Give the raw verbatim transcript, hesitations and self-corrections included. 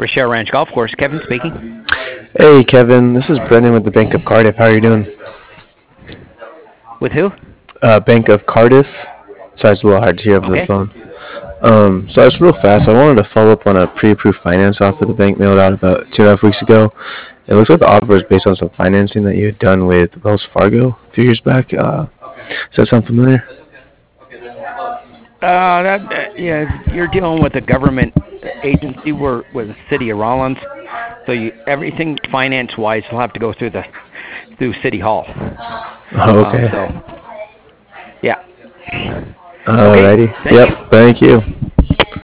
Rochelle Ranch Golf Course. Kevin speaking. Hey, Kevin. This is Brendan with the Bank of Cardiff. How are you doing? With who? Uh, Bank of Cardiff. Sorry, it's a little hard to hear over the Okay. phone. Um, so it's real fast. I wanted to follow up on a pre-approved finance offer the bank mailed out about two and a half weeks ago. It looks like the offer was based on some financing that you had done with Wells Fargo a few years back. Uh, does that sound familiar? Uh, that, uh, yeah, you're dealing with a government agency. We're with the city of Rollins, so you, everything finance-wise will have to go through the through City Hall. Oh, Um, okay. so, yeah. Okay. Alrighty. Thank Yep. you. Thank you.